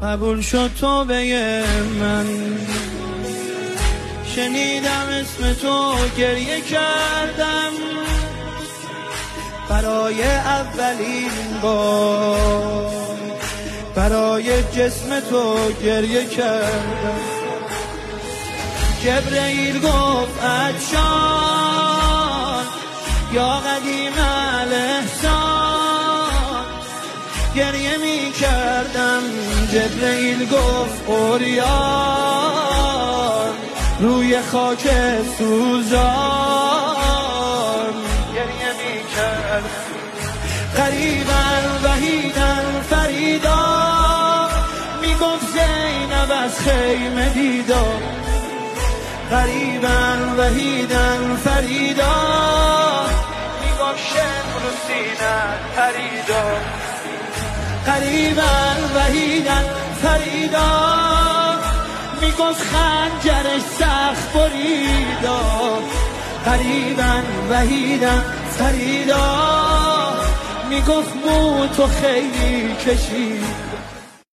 قبول شد توبه من. شنیدم اسم تو گریه کردم، برای اولین بار برای جسم تو گریه کردم. جبرئیل گفت عطشان یا قدیم الاحسان، گریه می کردم. جبرئیل گفت اوریان روی خاک سوزان، گریه می کردم. غریبن وحیدن فریدا، می گفت زینب از خیمه دیدا. غریبن وحیدن فریدا، می گفت شمر و سینه پریدا. غریبن وحیدن فریدا، می گفت خنجرش سخت بریدا. غریبن وحیدن فریدا، می گفت مو تو خیلی کشید.